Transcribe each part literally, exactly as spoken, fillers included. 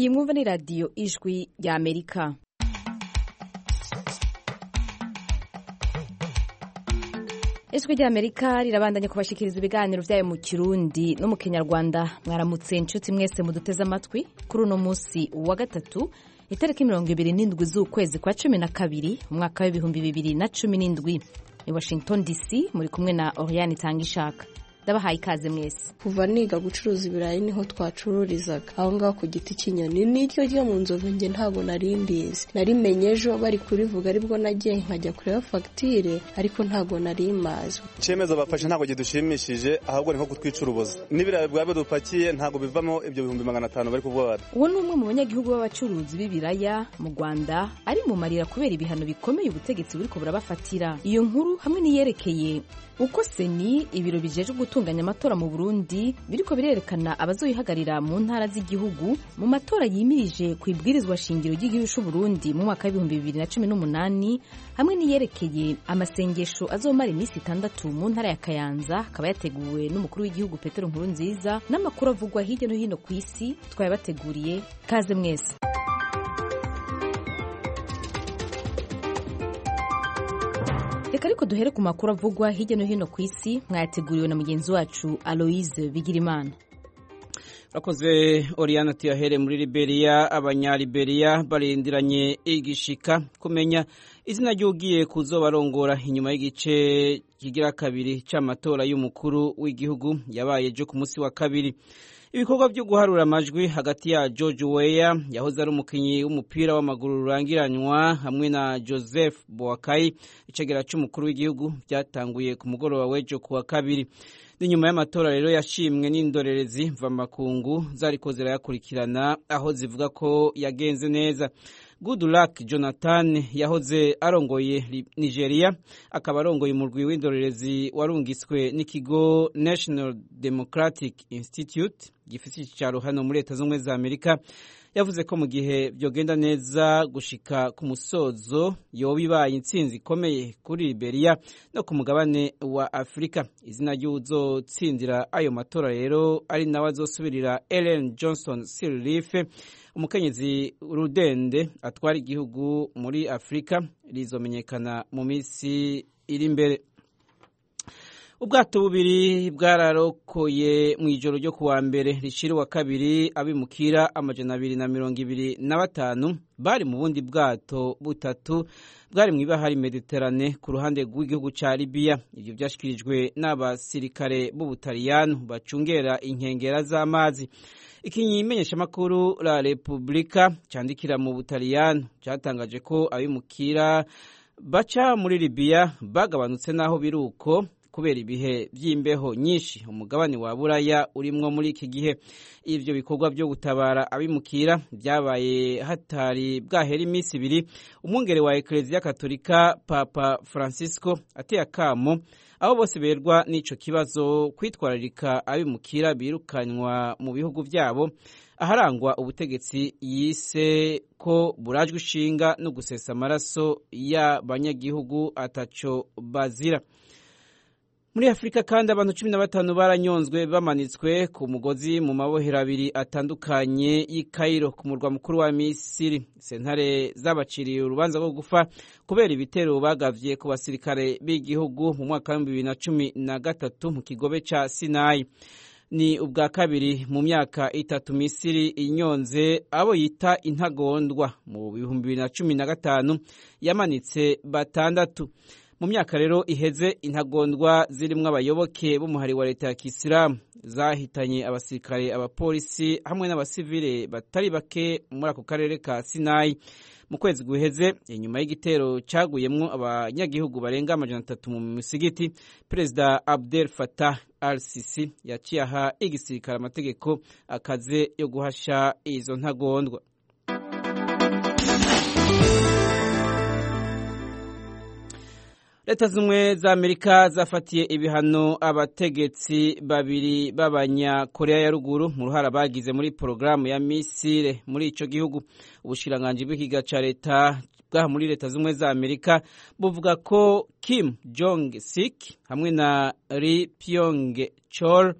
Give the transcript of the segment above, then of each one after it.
iyi mwumva ni radiyo ijwi rya Amerika. Ijwi rya Amerika rirabandanya kubashikiriza ibiganiro vyayo mu Kirundi no mu Kinyarwanda. Mwaramutse inshuti mwese muduteze amatwi kuri uno munsi wa gatatu itariki mirongo ibiri n'indwi z'ukwezi kwa cumi na kabiri umwaka w'ibihumbi bibiri na cumi n'indwi. I Washington D C muri kumwe na Oriane Tangishaka. Ndabahaye ikaze mwese. Kuva niga gucuruza ibirayi niho twacururizaga aho ngaho ku giti cy'inyoni, n'iryo ryo mu nzovu nge ntabwo nari mbizi, narimenye ejo bari kurivuga aribwo nagiye nkajya kureba fagitire ariko ntabwo nari mazi. Icyemezo bafashe ntabwo gidushimishije ahubwo ni nko kutwicurubuza, n'ibirayi bwabe dupakiye ntabwo bivamo ibyo bihumbi magana atanu bari kuvuga. Uwo ni umwe mu banyagihugu b'abacuruzi b'ibiraya mu Rwanda ari mu marira kubera ibihano bikomeye ubutegetsi buriko burabafatira. Iyo nkuru hamwe niyerekeye uko seni ibiro bijeje gutunganya amatora mu Burundi biriko birerekana abazoyihagarira mu ntara z'igihugu mu matora yimirije ku ibwirizwa shingiro ry'igihugu cy'u Burundi mu mwaka w'ibihumbi bibiri na cumi n'umunani, hamwe niyerekeye amasengesho azomara iminsi itandatu mu ntara ya Kayanza akaba yateguwe n'umukuru w'igihugu Petero Nkurunziza, n'amakuru avugwa hirya no hino ku isi twayabateguriye. Kaze mwese. Reka ariko duhere ku makuru avugwa hirya no hino ku isi mwayateguriwe na mugenzi wacu Aloise Bigirimana. Rakoze Oriana, tuyahere muri Liberia. Abanya-Liberia barindiranye igishika kumenya izina ry'ugiye kuzobarongora inyuma y'igice kigira kabiri c'amatora y'umukuru w'igihugu yabaye ejo ku munsi wa kabiri. Ibikorwa byo guharura amajwi hagati ya George Weah yahoze ari umukinyi w'umupira w'amaguru rurangiranywa hamwe na Joseph Boakai icegera c'umukuru w'igihugu byatanguye ku mugoroba w'ejo kuwa kabiri. Ni nyuma y'amatora rero yashimwe n'indorerezi mvamakungu zariko zirayakurikirana aho zivuga ko yagenze neza. Goodluck Jonathan yahoze arongoye Nigeria akaba arongoye umurwi w'indorerezi warungiswe n'ikigo National Democratic Institute gifite icicaro hano muri Leta Zunze za Amerika, yavuze ko mu gihe byogenda neza gushika ku musozo yoba ibaye intsinzi ikomeye kuri Liberia no ku mugabane wa Afrika. Izina ry'uzotsindira ayo matora rero ari nawe azosubirira Ellen Johnson Sirleaf, umukenyezi rudende atwara igihugu muri Afrika, rizomenyekana mu minsi iri imbere. Ubwato bubiri bwararokoye mu ijoro ryo kuwa mbere rishira wa kabiri abimukira amajana abiri na mirongo ibiri na batanu bari mu bundi bwato butatu bwari mu ibahari Mediterane ku ruhande rw'igihugu ca Libya. Ivyo byashikirijwe n'abasirikare b'Ubutaliyano bacungera inkengera z'amazi. Ikimenyesha makuru la Repubblica candikira mu Butaliyano cyatangaje ko abimukira baca muri Libya bagabanutse naho biruko kubera ibihe by'imbeho nyinshi umugabane wa Buraya urimwo muri iki gihe. Ivyo bikorwa byo gutabara abimukira byabaye hatari bwahera iminsi ibiri umwungere wa Eklezia Katolika Papa Francisco ateye akamo abo bose berwa n'ico kibazo kwitwararika abimukira birukanywa mu bihugu byabo aharangwa ubutegetsi yise ko burajwe ishinga no gusesa amaraso y'abanyagihugu ataco bazira. Muri Afrika kandi abantu cumi na batanu baranyonzwe bamanitswe ku mugozi mu mabohero abiri atandukanye y'i Cairo ku murwa mukuru wa Misiri. Sentare zabaciriye urubanza rwo gufa kubera ibitero bagavye ku basirikare b'igihugu mu mwaka wa bibiri na cumi na gatatu mu kigobe ca Sinai. Ni ubwa kabiri mu myaka itatu Misiri inyonze abo yita intagondwa. Mu bihumbi bibiri na cumi na gatanu yamanitse batandatu. Mu myaka rero iheze intagondwa zirimwo abayoboke b'umuhari wa leta ya Kisilamu zahitanye abasirikare, abapolisi hamwe n'abasivile batari bake muri ako karere ka Sinai. Mu kwezi guheze inyuma y'igitero caguyemwo abanyagihugu barenga amajana atatu mu misigiti, Perezida Abdel Fattah al-Sisi yaciye aha igisirikare amategeko akaze yo guhasha izo ntagondwa. Leta zumwe za Amerika zafatiye ibihano abategetsi babiri b'abanya Korea ya ruguru mu ruhara bagize muri porogaramu ya misile muri ico gihugu. Ubushiranganje bw'ikiga ca leta bwa muri Leta zumwe za Amerika buvuga ko Kim Jong Sik hamwe na Ri Pyong Chol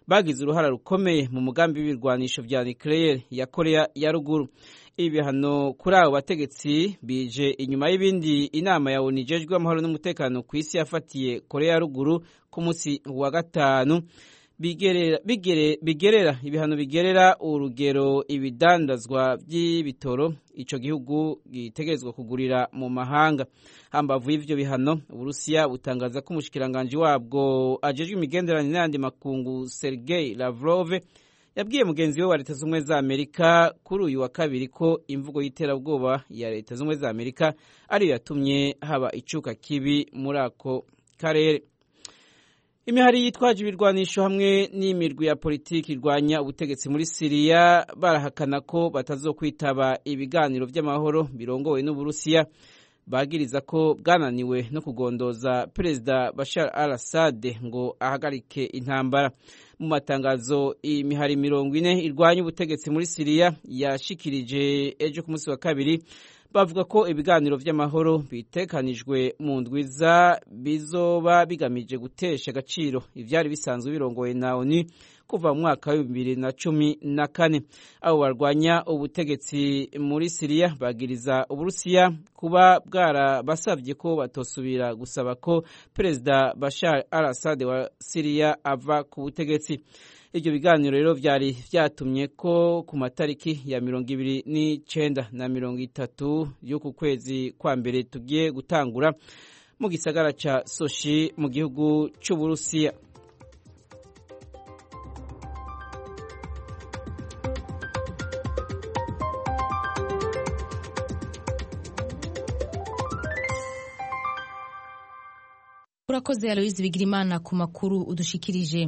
bagize uruhara rukomeye mu mugambi w'ibirwanisho vya nucleaire ya Korea ya ruguru. Ibihano kuri abo bategetsi bije inyuma y'ibindi inama ya ONU ijejwe amahoro n'umutekano ku isi yafatiye Korea ya ruguru ku munsi wa gatanu bigerera bigere bigerera ibihano bigerera urugero ibidandazwa by'ibitoro ico gihugu gitegerezwa kugurira mu mahanga. Hambavu y'ivyo bihano, Uburusiya butangaza ko umushikiranganje wabwo ajejwe imigenderanire n'andi makungu Sergei Lavrov yabwiye mugenzi we wa Leta z'Ubumwe za Amerika kuri uyu wa kabiri ko imvugo y'iterabwoba ya Leta z'Ubumwe za Amerika ariyo yatumye haba icuka kibi muri ako karere. Imihari yitwaje ibirwanisho hamwe n'imirwi ya politiki irwanya ubutegetsi muri Syria barahakana ko batazokwitaba ibiganiro vy'amahoro birongowe n'Uburusiya, bagiriza ko bwananiwe no kugondoza Perezida Bashar al-Assad ngo ahagarike intambara. Mu matangazo imihari mirongo ine irwanya ubutegetsi muri Syria yashikirije ejo ku munsi wa kabiri bavuga ko ibiganiro vy'amahoro bitekanijwe mu ndwiza bizoba bigamije gutesha agaciro ivyari bisanzwe birongoye na ONU kuva mu mwaka wa bibiri na cumi na kane. Abo barwanya ubutegetsi muri Syria bagiriza Uburusiya kuba bwarabasavye ko batosubira gusaba ko Perezida Bashar al-Assad wa Syria ava ku butegetsi. Ibyo biganiro rero vyari vyatumye ko ku matariki ya mirongo ibiri n'icenda na mirongo itatu y'uku kwezi kwa mbere tugiye gutangura mu gisagara ca Sochi mu gihugu c'Uburusiya. Urakoze Aloise Bigirimana ku makuru udushikirije.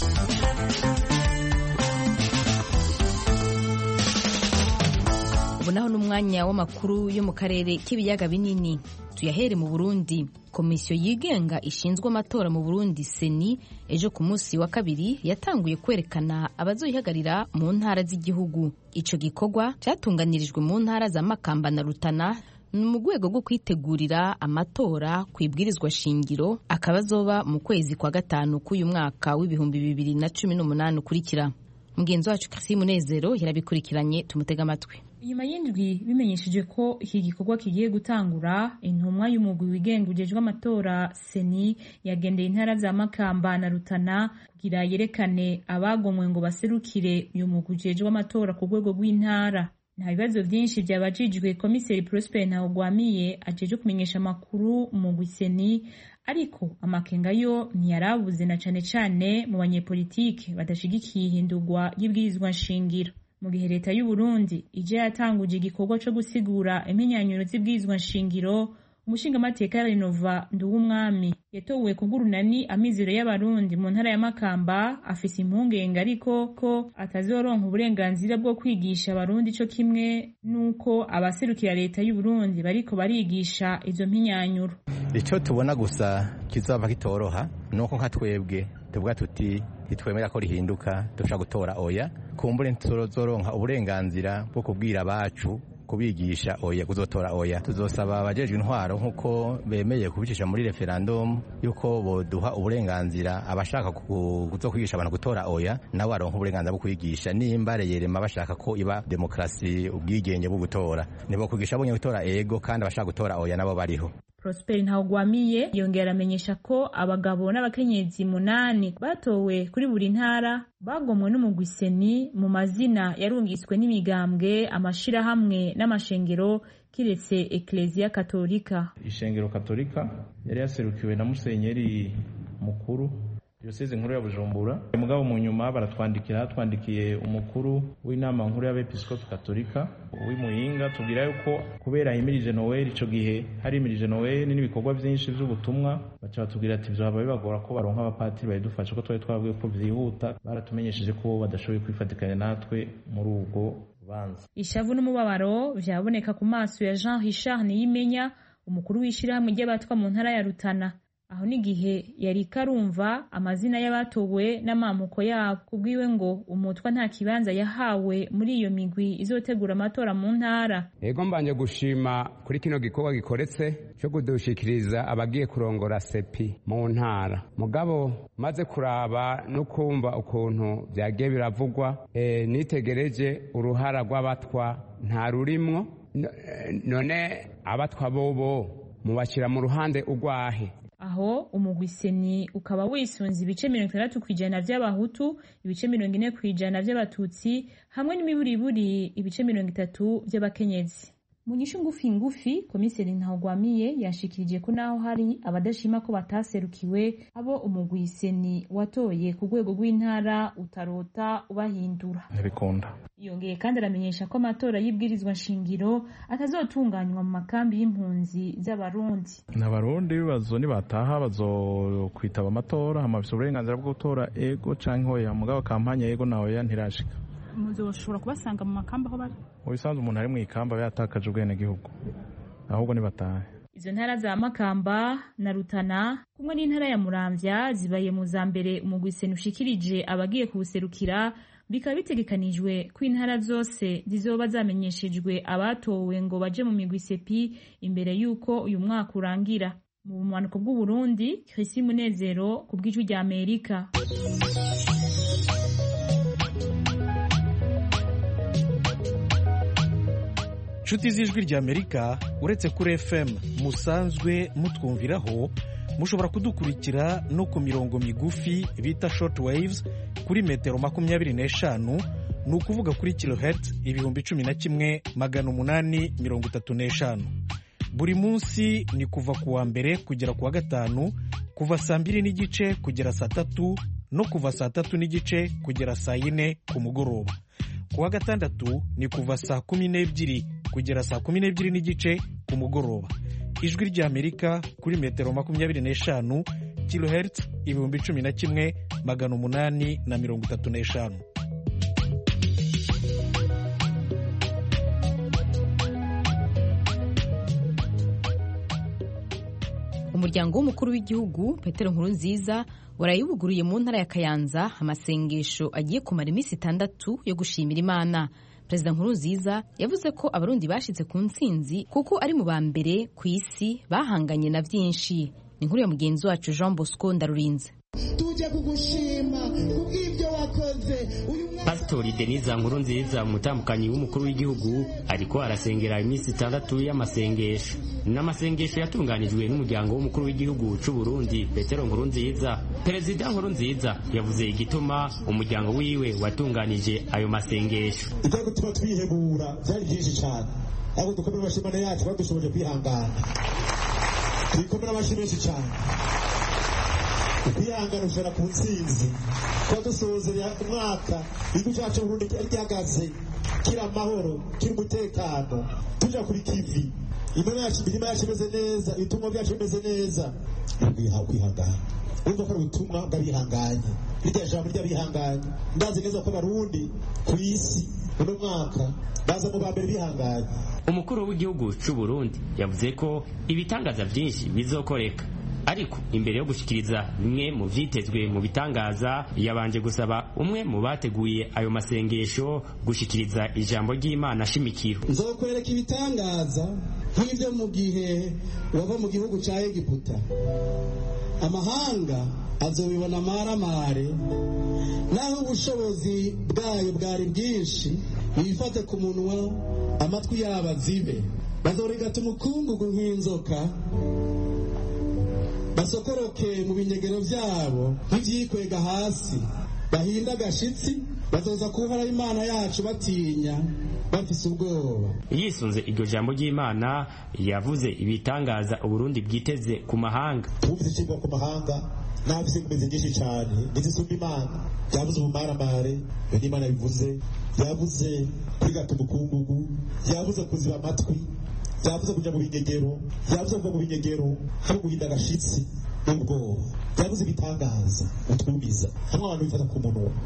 Ubu naho n'umwanya w'amakuru yo mu karere k'ibiyaga binini. Tuyahere mu Burundi. Komisiyo yigenga ishinzwe amatora mu Burundi Seni ejo ku munsi wa kabiri yatanguye kwerekana abazoyihagarira mu ntara z'igihugu. Ico gikorwa cyatunganirijwe mu ntara za Makamba na Rutana mu rwego rwo kwitegurira amatora ku ibwirizwa shingiro akabazoba mu kwezi kwa gatanu k'uyu mwaka w'ibihumbi bibiri na cumi n'umunani ukurikira. Mugenzi wacu Christine Munezero yarabikurikiranye, tumutega amatwi. Inyuma y'indwi bimenyesheje ko iki gikorwa kigiye gutangura, intumwa y'umugwi wigenga ujejwe amatora Seni yagendeye intara za Makamba na Rutana kugira yerekane abagomwe ngo baserukire uyu mugwi ujejwe amatora ku rwego rw'intara. Nta bibazo byinshi byabajijwe Komiseri Prosper Ntawugwamiye ajeje kumenyesha amakuru mu Seni, ariko amakenga yo ntiyarabuze na cane cane mu banyepolitike badashigikiye ihindurwa y'ibwirizwa nshingiro. Mu gihe leta y'u Burundi ije yatanguje igikorwa cyo gusigura impenyanyuro z'ibwirizwa nshingiro, umushingamateka Renova Nduwumwami yatowe ku bw'urunani amizero y'abarundi mu ntara ya Makamba afise impungenge ariko ko atazoronka uburenganzira bwo kwigisha abarundi co kimwe nuko abaserukira leta y'u Burundi bariko barigisha izo mpinyanyuro. Ico tubona gusa kizaba kitoroha nuko nka twebwe tuvuga tuti itwemera ko rihinduka dushaka gutora oya, kumbure tuzoronka uburenganzira bwo kubwira abacu kubigisha oya kuzotora oya. Tuzosaba abajejwe intwaro nkuko bemeye kubicisha muri referendum yuko boduha uburenganzira abashaka kuzokwigisha abantu gutora oya nabo baronka uburenganzira bwo kwigisha, nimba reyerema bashaka ko iba demokrasi ubwigenge bwo gutora nibo kwigisha bonye gutora ego, kandi abashaka gutora oya nabo bariho. Prosper Ntawugwamiye yongera amenyesha ko abagabo n'abakenyezi munani batowe kuri buri ntara bagomwe n'umugwi Seni mu mazina yarungiswe n'imigambwe, amashirahamwe n'amashengero kiretse Ecclesia Katolika. Ishengero Katolika yari yaserukiwe na Musenyeri mukuru Diocese nkuru ya Bujumbura. Mugabo mu nyuma baratwandikira twandikiye umukuru w'inama nkuru y'abepiskopi Katolika w'Imuyinga tubwira yuko kubera imirije Noel ico gihe hari imirije Noel n'ibikorwa byinshi by'ubutumwa, baca batubwira ati byaba bibagora ko baronka abapatiri bayidufasha ko twari twabwiye ko vyihuta. Baratumenyesheje ko badashoboye kwifatikanya natwe muri ubwo banza. Ishavu n'umubabaro vyaboneka ku maso ya Jean Richard Niyimenya, umukuru w'ishirahamwe ry'abatwa mu ntara ya Rutana. aho n'igihe yari karumva amazina y'abatowe n'amamuko yabo. Kubwiwe ngo umutwa nta kibanza yahawe muri iyo migwi izotegura amatora mu ntara. Ego mbanje gushima kuri kino gikorwa gikoretse cyo kudushikiriza abagiye kurongora sepi mu ntara. Mugabo maze kuraba no kumva ukuntu byagiye biravugwa, e, nitegereje uruhara rw'abatwa nta rurimwo. None abatwa bobo mubashira mu ruhande urwahe? Aho umugwi seni ukaba wisunze ibice mirongo itandatu kw'ijana vy'abahutu, ibice mirongo ine kw'ijana vy'abatutsi hamwe n'imiburiburi ibice mirongo itatu vy'abakenyezi. Mu nyishu ngufi ngufi, komiseri Ntahogwamiye yashikirije ko naho hari abadashima ko bataserukiwe, abo umugwi seni watoye ku rwego rw'intara utarota ubahindura. Ntibikunda. Yongeye kandi aramenyesha ko amatora y'ibwirizwa nshingiro atazotunganywa mu makambi y'impunzi z'abarundi. N'abarundi bibazo nibataha bazokwitaba amatora, hamafise uburenganzira bwo gutora ego canke hoya, mugabo kampanya ego nawe ya ntirashika. Muzoshobora kubasanga mu makamba aho bari? Ubisanzwe umuntu ari mu ikamba yatakaje ubwene gihugu, ahubwo nibatahe. Izo ntara za Makamba na Rutana kumwe n'intara ya Muramvya zibaye mu za mbere umugwi seni ushikirije abagiye kuwuserukira, bikaba bitegekanijwe ko intara zose zizoba zamenyeshejwe abatowe ngo baje mu migwi sepi imbere y'uko uyu mwaka urangira. Mu bumanuko bw'u Burundi, Chrissy Munezero ku bw'ijwi rya Amerika. Nshuti z'ijwi rya Amerika, uretse kuri F M musanzwe mutwumviraho, mushobora kudukurikira no ku mirongo migufi bita short waves kuri metero makumyabiri n'eshanu, ni ukuvuga kuri kilohertz ibihumbi cumi na kimwe magana umunani mirongo itatu n'eshanu. Buri munsi ni kuva ku wa mbere kugera ku wa gatanu, kuva saa mbiri n'igice kugera saa tatu no kuva saa tatu n'igice kugera saa yine ku mugoroba. Ku wa gatandatu ni kuva saa kumi n'ebyiri kugera saa kumi n'ebyiri n'igice ku mugoroba. Ijwi rya Amerika kuri metero makumyabiri n'eshanu, kilohertz ibihumbi cumi na kimwe magana umunani na mirongo itatu n'eshanu. Umuryango w'umukuru w'igihugu Petero Nkurunziza warayibuguriye mu ntara ya Kayanza amasengesho agiye kumara iminsi itandatu yo gushimira Imana. Perezida Nkurunziza yavuze ko abarundi bashitse ku ntsinzi kuko ari mu ba mbere ku isi bahanganye na byinshi. Ni inkuru ya mugenzi wacu Jean Bosco Ndarurinze. Tuje kugushima kubw'ibyo wakoze. Pastori Denise Nkurunziza umutambukanyi w'umukuru w'igihugu ariko arasengera iminsi itandatu y'amasengesho. N'amasengesho yatunganijwe n'umuryango w'umukuru w'igihugu cy'u Burundi Petero Nkurunziza. Perezida Nkurunziza yavuze igituma umuryango wiwe watunganije ayo masengesho. Icyo gutuma twihebura byari byinshi cyane, ahubwo dukomera amashimane yacu badushoboje kwihangana. Twikomera amashimane menshi cyane. Kwihangana ushobora ku ntsinzi, kuba dusozera umwaka igihugu cyacu Burundi cyari gihagaze kiri amahoro, kiri umutekano, tuja kuri kivi, imirima yacu imirima yacu imeze neza, ibitumwa byacu bimeze neza. Kwiha kwihangana urumva ko ari ubutumwa bw'abihanganye, irya jambo ry'abihanganye. Ndazi neza ko Abarundi ku isi uno mwaka baza mu ba mbere bihanganye. Umukuru w'igihugu cy'u Burundi yavuze ko ibitangaza byinshi bizokoreka, ariko imbere yo gushikiriza bimwe mu vyitezwe mu bitangaza yabanje gusaba umwe mu bateguye ayo masengesho gushikiriza ijambo ry'Imana shimikiro. Nzokwereka ibitangaza nk'ivyo mu gihe wava mu gihugu ca Egiputa, amahanga azobibona amaramare, naho ubushobozi bwayo bwari bwinshi bifate ku munwa, amatwi yabo azibe, bazorigata umukungugu nk'inzoka, basokoroke mu binyegero byabo nk'ivyikwega hasi, bahinda agashitsi, bazoza kuhara Imana yacu batinya bafise ubwoba. Yisunze iryo jambo ry'Imana yavuze ibitangaza Uburundi bwiteze ku mahanga. Twumvise ikigwa ku mahanga nabise kumeze nyinshi cyane, ndizisumba Imana. Yavuze ubumaramare, iyo Imana bivuze, yavuze kwigata umukungugu, yavuze kuziba amatwi, yavuze kuja mu binyegero, yavuze kuva mu binyegero hari guhinda agashitsi n'ubwoba, yavuze ibitangaza utwubiza hamwe abantu bifata ku munwa,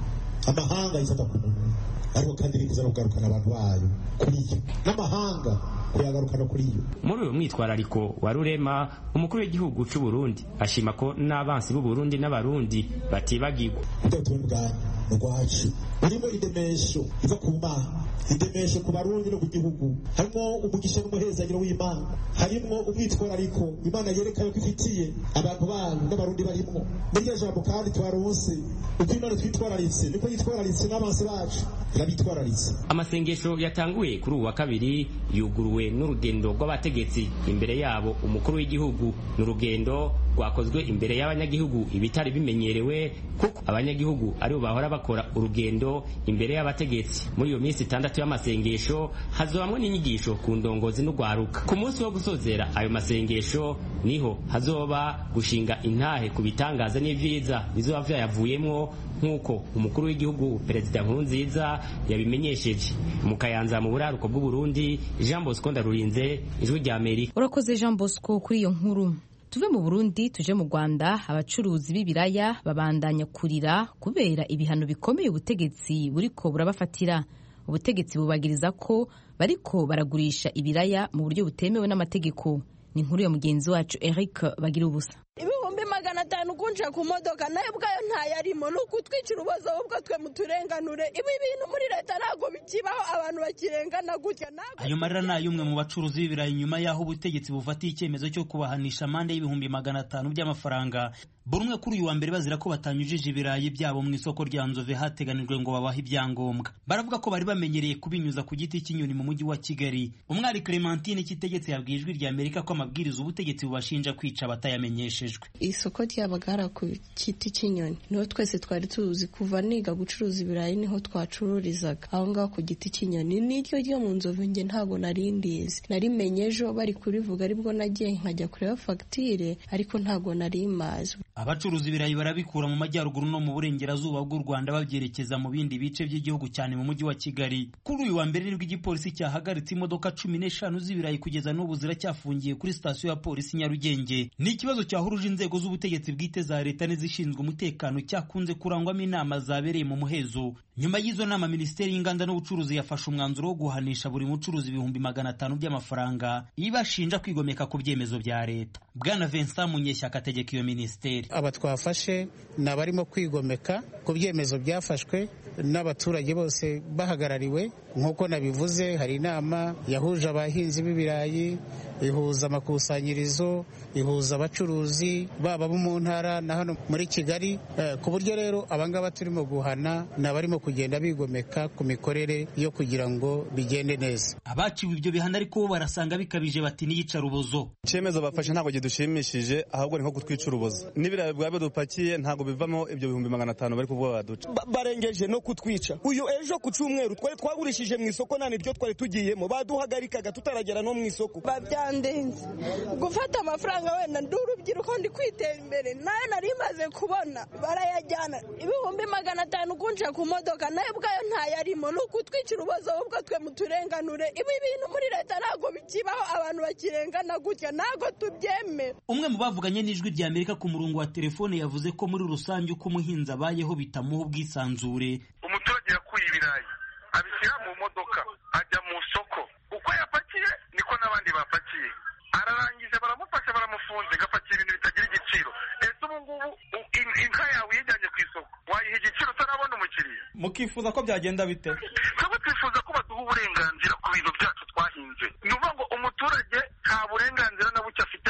amahanga yifata ku munwa ariko kandi rifuza no kugarukana abantu bayo kuri yo n'amahanga kuyagarukana kuri yo. Muri uyu mwitwarariko wa Rurema, umukuru w'igihugu cy'u Burundi ashima ko n'abansi b'u Burundi n'abarundi batibagirwa. Ubutumwa rwacu burimo idemesho iva ku Mana, idemesho ku barundi no ku gihugu, harimo umugisha n'umuhezagiro w'Imana, harimo umwitwarariko Imana yerekana ko ifitiye abantu bayo n'abarundi barimo. Muri iryo jambo kandi twaronse uko Imana twitwararitse niko yitwararitse n'abansi bacu irabitwararitse. Amasengesho yatanguye kuri uwa kabiri yuguruwe n'urugendo rw'abategetsi imbere yabo umukuru w'igihugu. N'urugendo rwakozwe imbere y'abanyagihugu ibitari bimenyerewe kuko abanyagihugu aribo bahora bakora urugendo imbere y'abategetsi. Muri iyo minsi itandatu y'amasengesho hazobamwe n'inyigisho ku ndongozi n'ugwaruka. Ku munsi wo gusozera ayo masengesho niho hazoba gushinga intahe ku bitangaza n'ivyiza bizoba vyayavuyemwo nk'uko umukuru w'igihugu Perezida Nkurunziza yabimenyesheje. Mu Kayanza mu buraruko bw'u Burundi, Jean Bosco Ndarurinze, Ijwi rya Amerika. Urakoze Jean Bosco kuri iyo nkuru. Tuve mu Burundi tuje mu Rwanda, abacuruzi b'ibiraya babandanya kurira kubera ibihano bikomeye ubutegetsi buriko burabafatira. Ubutegetsi bubagiriza ko bariko baragurisha ibiraya mu buryo butemewe n'amategeko. Ni inkuru ya mugenzi wacu Eric Bagira ubusa. Ibihumbi magana atanu kunja ku modoka nayo bwayo ntayarimo no kutwicira ubuzo ubwo twe muturenganure. Ibi bintu muri leta ntago bikibaho, abantu bakirengana gutya. Ayo marira nayo umwe mu bacuruzi b'ibirayi nyuma yaho ubutegetsi bufatiye icyemezo cyo kubahanisha amande y'ibihumbi magana atanu by'amafaranga. Burumwe kuri uyu wa mbere bazira ko batanyujije ibirayi byabo mu isoko rya Nzove hateganijwe ngo babahe ibyangombwa. Baravuga ko bari bamenyereye kubinyuza ku giti cy'inyoni mu mujyi wa Kigali. Umwari Clementine Kitegetse yabwiye Ijwi rya Amerika ko amabwiriza ubutegetsi bubashinja kwica batayamenyeshejwe. Isoko ry'abagara ku giti cy'inyoni niho twese twari tuzi kuva niga gucuruza ibirayi niho twacururizaga aho ngaho ku giti cy'inyoni. N'iryo ryo mu Nzove nge ntago narindizi, narimenye ejo bari kurivuga aribwo nagiye nkajya kureba fagitire ariko ntago nari mazi. Abacuruzi ibirayi barabikura mu majyaruguru no mu burengerazuba bw'u Rwanda babyerekeza mu bindi bice by'igihugu cyane mu mujyi wa Kigali. Kuri uyu wa mbere nibwo igipolisi cyahagaritse imodoka cumi n'eshanu z'ibirayi kugeza n'ubu ziracyafungiye kuri sitasiyo ya polisi Nyarugenge. Ni ikibazo cyahuruje inzego z'ubutegetsi bwite za leta n'izishinzwe umutekano cyakunze kurangwamo inama zabereye mu muhezo. Nyuma y'izo nama, Minisiteri y'Inganda n'Ubucuruzi yafashe umwanzuro wo guhanisha buri mucuruzi ibihumbi magana atanu by'amafaranga ibashinja kwigomeka ku byemezo bya leta. Bwana Vincent Munyeshyaka ategeka iyo minisiteri. Aba twafashe n'abarimo kwigomeka ku byemezo byafashwe n'abaturage bose bahagarariwe. Nk'uko nabivuze, hari inama yahuje abahinzi b'ibirayi, ihuza amakusanyirizo, ihuza abacuruzi baba bo mu ntara na hano muri Kigali, ku buryo rero abangaba turimo guhana n'abarimo kugenda bigomeka ku mikorere yo kugira ngo bigende neza. Abaciwe ibyo bihana ariko barasanga bikabije bati niyica rubozo. Icyemezo bafashe ntabwo kidushimishije, ahubwo ni nko kutwica urubozo. N'ibirayi bwabe dupakiye ntabwo bivamo ibyo bihumbi magana atanu bari kuvuga baduca. Barengeje no kutwica. Uyu ejo ku cyumweru twari twagurishije mu isoko nani ryo twari tugiyemo, baduhagarikaga tutaragera no mu isoko. Babyandenze gufata amafaranga wenda ndurubyiruko ndi kwitera imbere nayo nari maze kubona barayajyana ibihumbi magana atanu kunja ku modoka nayo bwayo ntayarimo no kutwicira ubuzo ubwo twe muturenganure. Ibi bintu muri leta ntago bikibaho, abantu bakirengana gutya ntago tubyemera. Umwe mu bavuganye n'Ijwi rya Amerika ku murongo wa telefone yavuze ko muri rusange uko umuhinzi abayeho bitamuha ubwisanzure. Umuturage yakuye ibirayi abishyira mu modoka ajya mu soko, uko yapakiye niko n'abandi bapakiye, ararangije baramufasha baramufunze gapakira ibintu bitagira igiciro. Ese ubu ngubu inka yawe uyijyanye ku isoko wayiha igiciro utarabona umukiriya? Mukifuza ko byagenda bite? Twebwe twifuza ko baduha uburenganzira ku bintu byacu twahinze. Ni ukuvuga ngo umuturage nta burenganzira na buke afite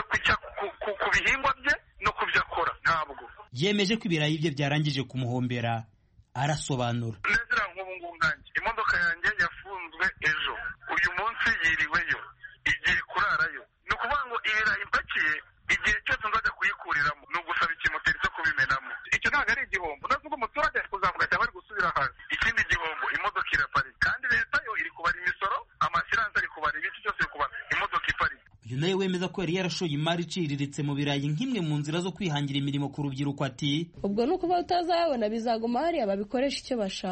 ku bihingwa bye no ku byo akora, ntabwo. Yemeje ko ibirayi bye byarangije kumuhombera. Arasobanura. Nezera nk'ubu ngubu nkanjye imodoka yanjye yafunzwe ejo, uyu munsi yiriweyo, igiye kurarayo. Ni ukuvuga ngo ibirayi mpakiye igihe cyose nzajya kuyikuriramo ni ugusaba ikimoteri cyo kubimenamo. Icyo ntabwo ari igihombo, nazo ubwo umuturage ari kuzamuka cyangwa ari gusubira hasi. Ikindi gihombo, imodoka iraparika kandi leta yo iri kubara imisoro, amasiranse ari kubara, ibiki cyose iri kubara, imodoka iparika. Uyu nawe wemeza ko yari yarashoye imari iciriritse mu birayi nk'imwe mu nzira zo kwihangira imirimo ku rubyiruko. Ati ubwo ni ukuba utazayabona bizaguma hariya babikoresha icyo bashaka,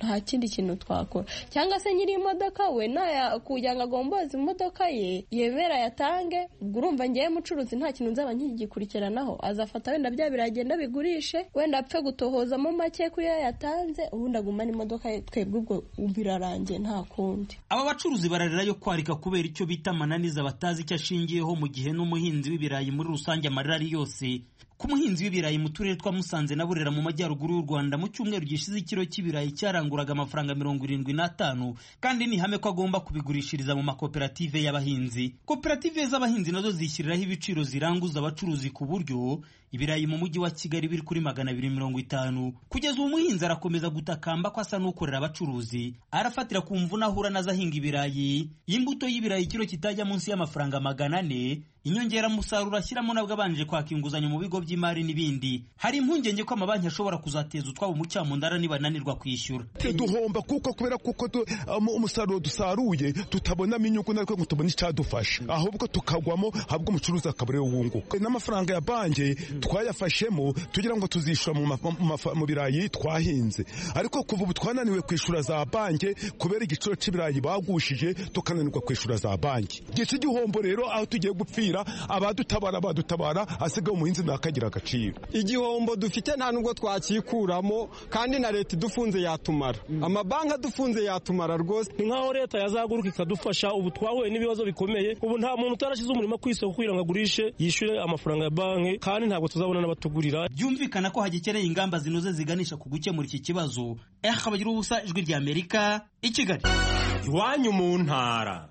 nta kindi kintu twakora, cyangwa se nyiri imodoka we naya kugira ngo agomboze imodoka ye yemera yatange, ubwo urumva ngiye mucuruzi nta kintu nzaba nkigikurikiranaho, azafata wenda bya biragenda bigurishe wenda apfe gutohozamo make kuri yo yatanze, ubundi agumana imodoka ye, twebwe ubwo birarangiye nta kundi. Aba bacuruzi bararira yo kwarika kubera icyo bita amananiza batazi icyo ashingiyeho, mu gihe n'umuhinzi w'ibirayi muri rusange amarira ari yose. Ku muhinzi w'ibirayi mu turere twa Musanze na Burera mu majyaruguru y'u Rwanda, mu cyumweru gishize ikiro cy'ibirayi cyaranguraga amafaranga mirongo irindwi n'atanu, kandi ni ihame ko agomba kubigurishiriza mu makoperative y'abahinzi. Koperative z'abahinzi nazo zishyiriraho ibiciro ziranguza abacuruzi ku buryo ibirayi mu mujyi wa Kigali biri kuri magana abiri mirongo itanu. Kugeza uwo muhinzi arakomeza gutakamba ko asa n'ukorera abacuruzi, arafatira ku mvune ahura nazo ahinga ibirayi. Imbuto y'ibirayi ikiro kitajya munsi y'amafaranga magana ane, inyongeramusaruro ashyiramo nabwo abanje kwaka inguzanyo mu bigo by'imari n'ibindi. Hari impungenge ko amabanki ashobora kuzateza utwabo mu cyamundara nibananirwa kwishyura. Duhomba kuko kubera kuko umusaruro dusaruye tutabonamo inyungu, natwe ngo tubone icyadufasha, ahubwo tukagwamo, ahubwo umucuruzi akabure wunguka. N'amafaranga ya banki twayafashemo tugira ngo tuzishura mu, mu birayi twahinze, ariko kuva ubu twananiwe kwishura za banki kubera igiciro cy'ibirayi bagushije, tukananirwa kwishura za banki. Gice igihombo rero aho tugiye gupfira, abadutabara abadutabara asigaye umuhinzi nakagira agaciro. Igihombo dufite nta nubwo twakikuramo, kandi na leta idufunze yatumara, amabanki adufunze yatumara rwose. Ni nkaho leta yazaguruka ikadufasha. Ubu twahuye n'ibibazo bikomeye, ubu nta muntu utarashize umurimo ku isoko kugira ngo agurishe yishyure amafaranga ya banki, kandi ntabwo tuzabona n'abatugurira. Byumvikana ko hagikeneye ingamba zinoze ziganisha ku gukemura iki kibazo. Eh, Kabagira ubusa, Ijwi rya Amerika, i Kigali. Iwanyu mu ntara.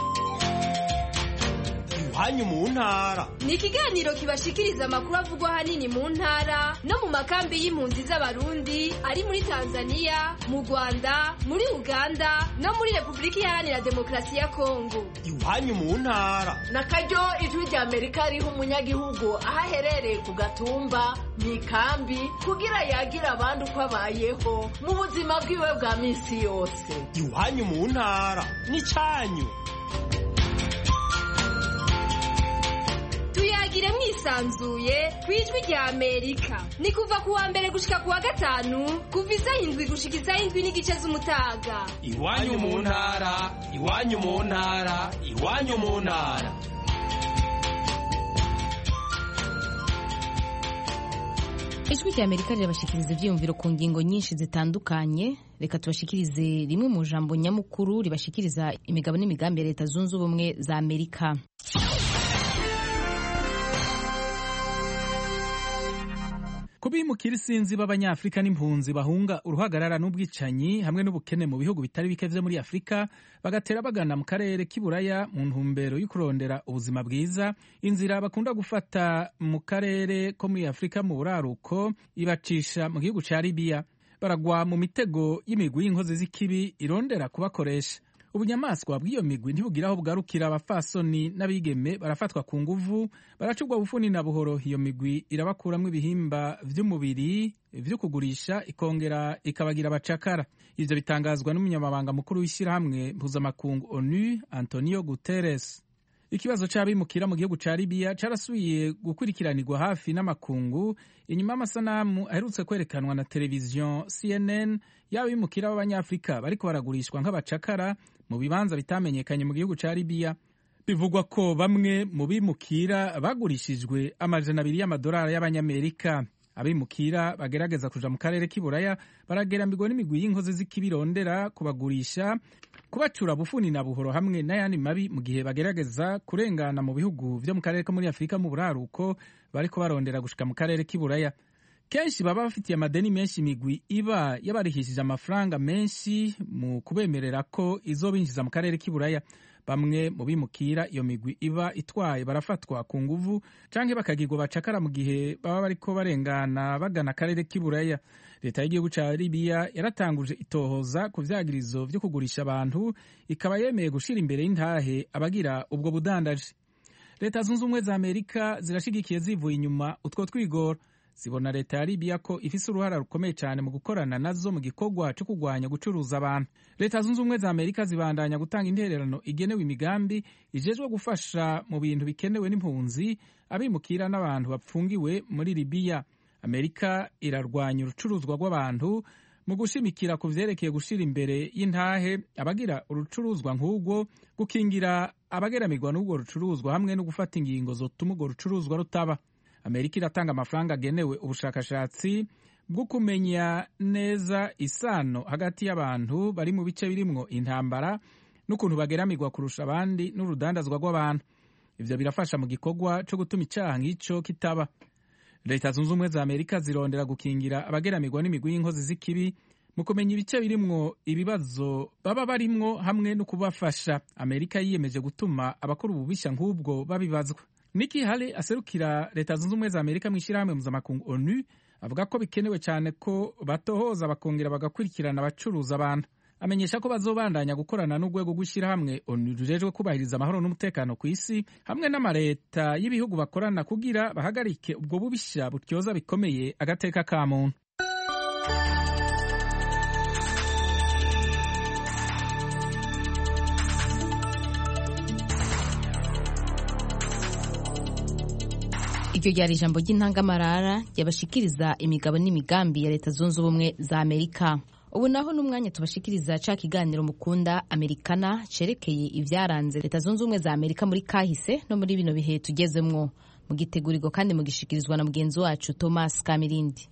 Iwanyu mu ntara ni ikiganiro kibashikiriza amakuru avugwa ahanini mu ntara no mu makambi y'impunzi z'abarundi ari muri Tanzania, mu Rwanda, muri Uganda no muri Repubulika Iharanira Demokarasi ya Kongo. Iwanyu mu ntara nakaryo Ijwi rya Amerika riha umunyagihugu aho aherereye ku gatumba mu ikambi kugira yagira abandi uko abayeho mu buzima bwiwe bwa minsi yose. Iwanyu mu ntara ni cyanyu. Tuyagire mwisanzuye kwijwi rya Amerika. Ni kuva kuwa mbere gushika kuwa gatanu, kuva isaha indwi gushika isaha indwi n'igice z'umutaga. Iwanyu mu ntara, iwanyu mu ntara, iwanyu mu ntara. Ijwi rya Amerika rirabashikiriza ivyiyumviro ku ngingo nyinshi zitandukanye. Reka tubashikirize rimwe mu jambo nyamukuru ribashikiriza imigabo n'imigambi ya Leta Zunze Ubumwe za Amerika. Kubimukira isinzi b'Abanyafrika n'impunzi bahunga uruhagarara n'ubwicanyi hamwe n'ubukene mu bihugu bitari bike vyo muri Afrika bagatera bagana mu karere k'Iburaya mu ntumbero yo kurondera ubuzima bwiza. Inzira bakunda gufata mu karere ko muri Afrika mu buraruko ibacisha mu gihugu ca Libya. Baragwa mu mitego y'imigwi y'inkozi z'ikibi irondera kubakoresha. Ubunyamaswa bw'iyo migwi ntibugiraho bwarukira. Abafasoni n'abigeme barafatwa ku nguvu, baracugwa bufuni na buhoro. Iyo migwi irabakuramwo ibihimba vy'umubiri vyo kugurisha, ikongera ikabagira abacakara. Ivyo bitangazwa n'umunyamabanga mukuru w'ishyirahamwe mpuzamakungu ONU Antonio Guterres. Ikibazo c'abimukira mu gihugu ca Libya carasubiye gukurikiranirwa hafi n'amakungu inyuma y'amasanamu aherutse kwerekanwa na televiziyo C N N y'abimukira b'Abanyafrika bariko baragurishwa nk'abacakara mu bibanza bitamenyekanye mu gihugu ca Libya. Bivugwa ko bamwe mu bimukira bagurishijwe amajana abiri y'amadolari y'Abanyamerika. Abimukira bagerageza kuja mu karere k'Iburaya baragerambirwa n'imigwi y'inkozi z'ikibirondera kubagurisha, kubacura bufuni na buhoro hamwe n'ayandi mabi mu gihe bagerageza kurengana mu bihugu vyo mu karere ko muri Afrika mu buraruko bariko barondera gushika mu karere k'Iburaya. Kenshi baba bafitiye amadeni menshi imigwi iba yabarihishije amafaranga menshi mu kubemerera ko izobinjiza mu karere k'Iburaya. Bamwe mu bimukira iyo migwi iba itwaye barafatwa ku nguvu canke bakagirwa bacakara mu gihe baba bariko barengana bagana akarere k'Iburaya. Leta y'igihugu ca Libya yaratanguje itohoza ku vyagirizo vyo kugurisha abantu, ikaba yemeye gushira imbere y'intahe abagira ubwo budandaji. Leta Zunze Ubumwe za Amerika zirashigikiye zivuye inyuma utwo twigoro. Zibona leta ya Libya ko ifise uruhara rukomeye cyane mu gukorana nazo mu gikorwa cyo kugwanya gucuruza abantu. Leta Zunze Ubumwe za Amerika zibandanya gutanga intererano igenewe imigambi ijejwe gufasha mu bintu bikenewe n'impunzi, abimukira n'abantu bapfungiwe muri Libya. Amerika irarwanya urucuruzwa rw'abantu mu gushimikira ku vyerekeye gushira imbere y'intahe abagira urucuruzwa nk'ubwo, gukingira abageramirwa n'ubwo rucuruzwa hamwe no gufata ingingo zotuma urwo rucuruzwa rutaba. Amerika iratanga amafaranga agenewe ubushakashatsi bwo kumenya neza isano hagati y'abantu bari mu bice birimwo intambara n'ukuntu bageramirwa kurusha abandi n'urudandazwa rw'abantu. Ivyo birafasha mu gikorwa co gutuma icaha nk'ico kitaba. Leta zunze ubumwe za Amerika zirondera gukingira abageramirwa n'imigwi y'inkozi z'ikibi mu kumenya ibice birimwo ibibazo baba barimwo hamwe no kubafasha. Amerika yiyemeje gutuma abakora ububisha nk'ubwo babibazwa. Nikki Haley aserukira Leta zunze ubumwe za Amerika mu ishirahamwe mpuzamakungu ONU avuga ko bikenewe cyane ko batohoza bakongera bagakurikirana abacuruza abantu. Amenyesha ko bazobandanya gukorana n'urwego rw'ishirahamwe ONU rujejwe kubahiriza amahoro n'umutekano ku isi hamwe n'amareta y'ibihugu bakorana kugira bahagarike ubwo bubisha butyoza bikomeye agateka ka muntu. Iryo ryari ijambo ry'intangamarara ryabashikiriza imigabo n'imigambi ya Leta zunze ubumwe za Amerika. Ubu naho n'umwanya tubashikiriza ca kiganiro mukunda Amerikana cerekeye ivyaranze Leta zunze ubumwe za Amerika muri kahise no muri bino bihe tugezemwo. Mu gitegurirwa kandi mu gishikirizwa na mugenzi wacu Thomas Kamirindi.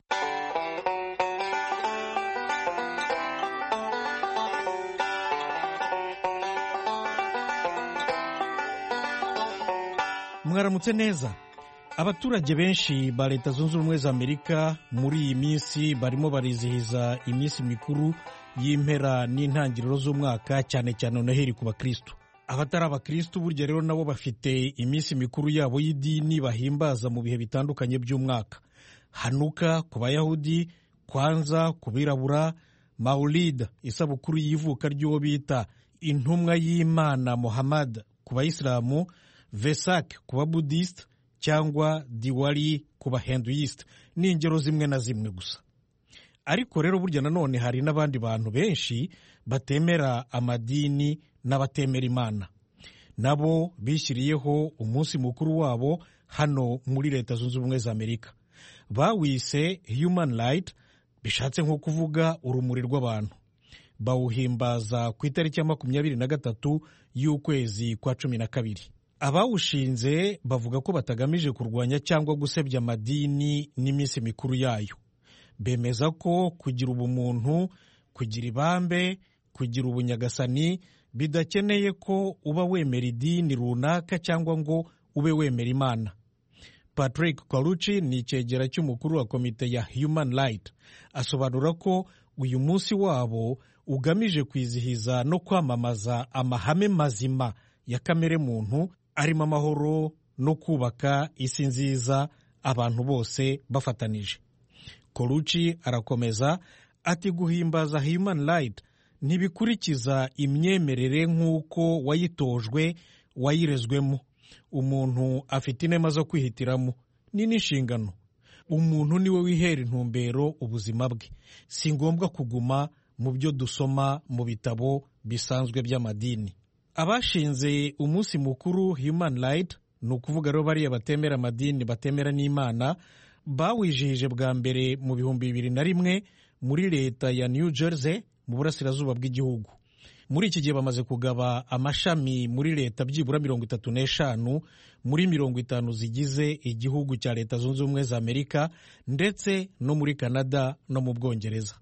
Mwaramutse neza. Abaturage benshi ba Leta zunze ubumwe za Amerika muri iyi minsi barimo barizihiza iminsi mikuru y'impera n'intangiriro z'umwaka, cyane cyane Noheli ku bakristo. Abatari abakristo burya rero nabo bafite iminsi mikuru yabo y'idini bahimbaza mu bihe bitandukanye by'umwaka. Hanuka ku Bayahudi, Kwanza ku birabura, Maulid isabukuru y'ivuka ry'uwo bita intumwa y'Imana Muhammad ku Bayisilamu, Vesak ku Babudist cyangwa Diwali ku Bahinduyist. Ni ingero zimwe na zimwe gusa. Ariko rero burya nanone hari n'abandi bantu benshi batemera amadini n'abatemera Imana. Nabo bishyiriyeho umunsi mukuru wabo hano muri Leta zunze ubumwe za Amerika. Bawise Human Light, bishatse nko kuvuga urumuri rw'abantu. Bawuhimbaza ku itariki ya makumyabiri na gatatu y'ukwezi kwa cumi na kabiri. Abawushinze bavuga ko batagamije kurwanya cyangwa gusebya amadini n'iminsi mikuru yayo. Bemeza ko kugira ubumuntu, kugira ibambe, kugira ubunyagasani bidakeneye ko uba wemera idini runaka cyangwa ngo ube wemera Imana. Patrick Colucci ni icyegera cy'umukuru wa komite ya Human Light. Asobanura ko uyu munsi wabo ugamije kwizihiza no kwamamaza amahame mazima ya kamere muntu, arimo amahoro no kubaka isi nziza abantu bose bafatanije. Colucci arakomeza ati guhimbaza Human Light ntibikurikiza imyemerere nk'uko wayitojwe wayirezwemo. Umuntu afite inema zo kwihitiramo, ni n'inshingano. Umuntu niwe wihera intumbero ubuzima bwe. Si ngombwa kuguma mu byo dusoma mu bitabo bisanzwe by'amadini. Abashinze umunsi mukuru Human Light, ni ukuvuga rero bariya batemera amadini batemera n'Imana, bawijihije bwa mbere mu bihumbi bibiri na rimwe muri leta ya New Jersey mu burasirazuba bw'igihugu. Muri iki gihe bamaze kugaba amashami muri leta byibura mirongo itatu n'eshanu muri mirongo itanu zigize igihugu cya Leta zunze ubumwe za Amerika, ndetse no muri Canada no mu Bwongereza.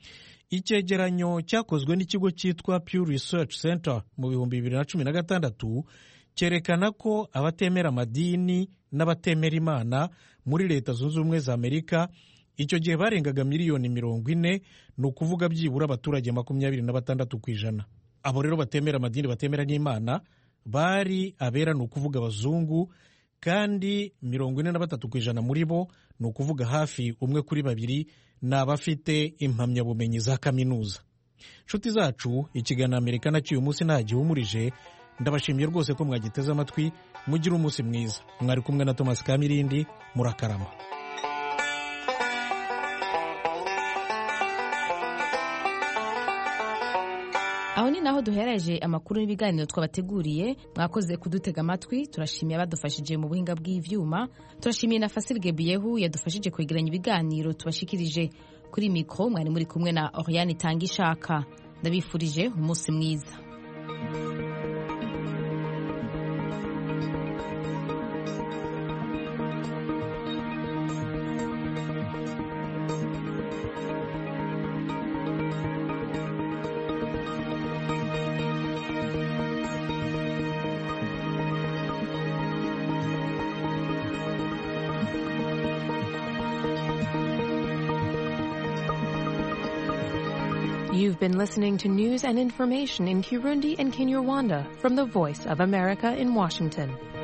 Icyegeranyo cyakozwe n'ikigo cyitwa Pew Research Center mu bihumbi bibiri na cumi na gatandatu cyerekana ko abatemera amadini n'abatemera Imana muri Leta zunze ubumwe za Amerika icyo gihe barengaga miliyoni mirongo ine, ni ukuvuga byibura abaturage makumyabiri na batandatu ku ijana. Abo rero batemera amadini batemera n'Imana bari abera, ni ukuvuga abazungu, kandi mirongo ine na batatu ku ijana muri bo, ni ukuvuga hafi umwe kuri babiri, ni abafite impamyabumenyi za kaminuza. Nshuti zacu, ikiganiro Amerikana cy'uyu munsi nta gihumurije. Ndabashimiye rwose ko mwagiteze amatwi. Mugire umunsi mwiza. Mwari kumwe na Thomas Kamirindi. Murakarama. Aho ni naho duhereje amakuru n'ibiganiro twabateguriye. Mwakoze kudutega amatwi. Turashimiye abadufashije mu buhinga bw'ivyuma. Turashimiye na Fasil Gebiyehu yadufashije kwegeranya ibiganiro tubashikirije. kuri mikoro mwari muri kumwe na Oriane Tangishaka. Ndabifurije umunsi mwiza. You've been listening to news and information in Kirundi and Kinyarwanda from the Voice of America in Washington.